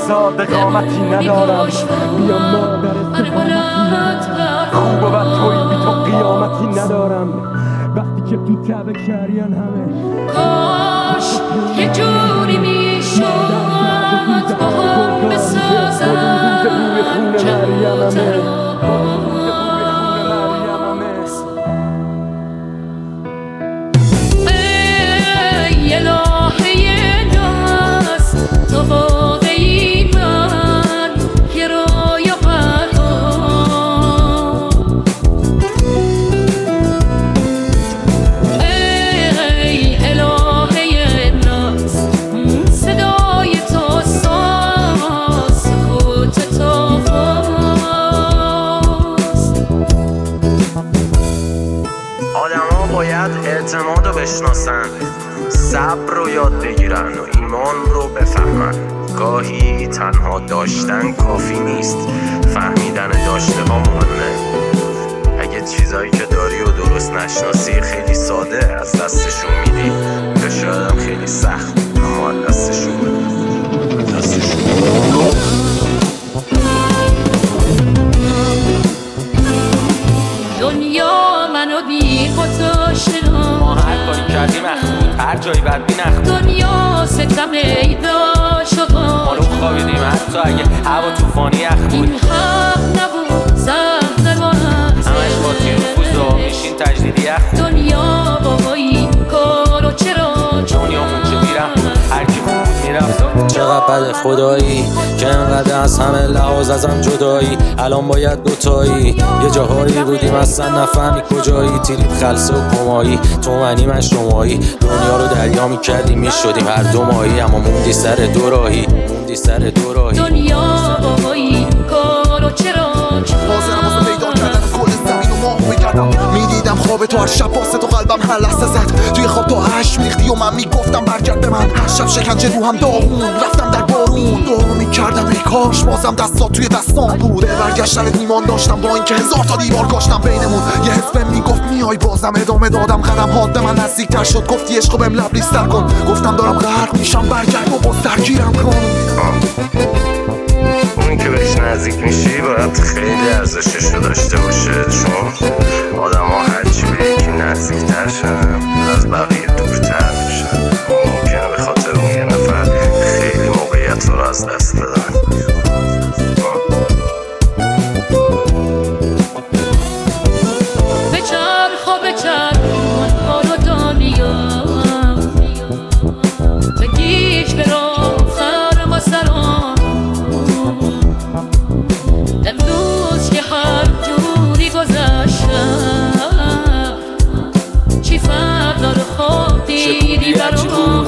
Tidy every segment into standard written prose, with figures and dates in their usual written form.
ساده قامتی ندارم. بیا مادر خوب و بد توی بی تو قیامتی ندارم. وقتی که تو تبه کریان همه کاش یه جوری میشد با هم بسازن جبوترو. ای الهه ناز تو واقعی من یه رویا پرها. ای الهه ناز صدای تو ساز خود تو فاز. آدما باید اعتماد رو بشناسن، صبر رو یاد بگیرن و ایمان رو بفهمن. گاهی تنها داشتن کافی نیست، فهمیدن داشته ها مهمه. اگه چیزایی که داری و درست نشناسی خیلی ساده از دستشون میدی، یا شاید هم خیلی سخت اما از دستشون بده. دنیا منو بی خدا شنا، ما هر کاری کردیم اخمود، هر جایی بدبین اخمود. دنیا ستم ایدا شد، ما رو خوابیدیم حتی اگه هوا توفانی اخمود. این حق نبود زهر ما هست، همش با تیر فوزا میشین تجدیدی اخمود. دنیا بابا این کارو چرا دنیا مونچه میرم هر کی بود میرفت. چقدر بد خدایی که انقدر از همه لحاظ ازم جدایی. الان باید دوتایی، یه جاهایی بودیم اصلا نفهمی کجایی. تیریت خلصه و کمایی، تو منی من شمایی. دنیا رو دریا میکردیم میشدیم هر دو ماهی، اما موندی سر دو راهی. دنیا بابا این کارو چرا حاضرم واسه پیدا کردن کل زمین و ماه بگردم. میدیدم خواب تو هر شب واسه تو قلبم هر لحظه زد. توی خواب تو هش میریختی و من میگفتم برگرد به من. هر شب شکنجه رو هم داغون، رفتم در بارون دعا میکردم ای کاش بازم دستات توی دستام بود. برگشتن ایمان داشتم با اینکه 1000 تا دیوار کاشتم بینمون. یه حس بهم میگفت میای بازم ادامه دادم. قدم هات به من نزدیکتر شد، گفتی عشقو بهم لبریزتر کن. گفتم دارم غرق میشم برگرد و باز درگیرم کن. اونی که بهش نزدیک میشی باید خیلی ارزشش رو داشته باشه، چون آدم ها هرچی به یکی نزدیکتر شن از بقیه دورتر میشن. ممکنه به خاطر اون یه نفر خیلی موقعیت رو از دست بدن. بچرخ من کارو دانیم بگیش برام خرم و سرام. امروز که هر جوری گذشتم چی فردا رو خواب دیدی برام.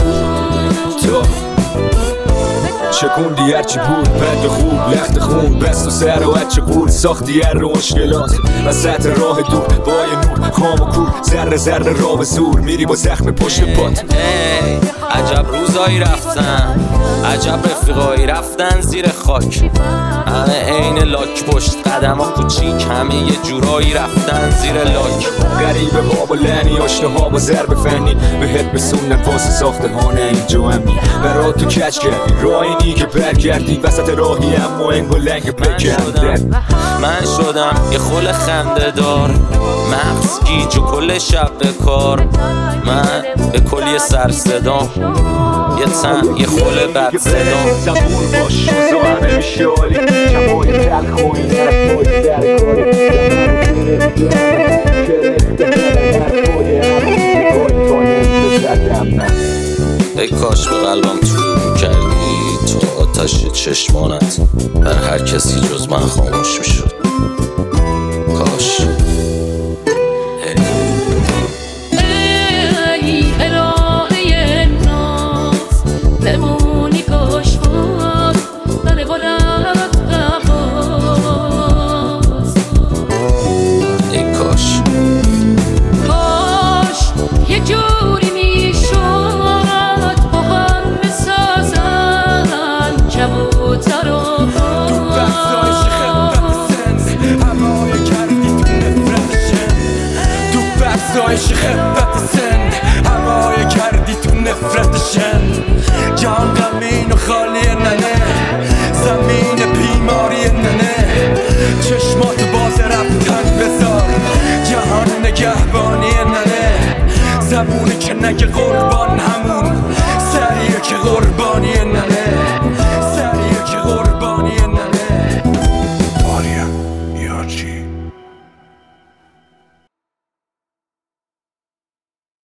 شکوندی هرچی بود بد خوب لخت خون بست و سر و چه قول ساختی هر رو مشکلات وسط راه دور با یه نور خام و کور ذره ذره را به زور میری با زخم پشت پات. عجب روزایی رفتن، عجب رفیقایی رفتن زیر خاک. همه عین لاک پشت قدم ها کوچیک، همه یه جورایی رفتن زیر لاک. غریبه ها با لعنی آشنا ها با ضرب فنی بهت بسوندن واسه ساخته ها نه اینجا همین. برات تو کچ کردی راهینی که برگردی وسط راهی اما انگو لنگ بکردن. من شدم یه خل خنده دار، مغز گیج و کل شب کار. من به کلی سر صدام، یه تن یه خل بد صدام. زبور باش شوزا همه میشه عالی کمای تلخ و این حرفای در کاری. ای کاش به قلبم طلوع میکردی تو آتش چشمانت، بر هر کسی جز من خاموش میشد. کاش ای الهه ناز بمونی کاش بود در بلند قفاز. ای کاش یه جوری میشد با هم بسازن کبوتر و که نگه قربان همون سریه که قربانی ننه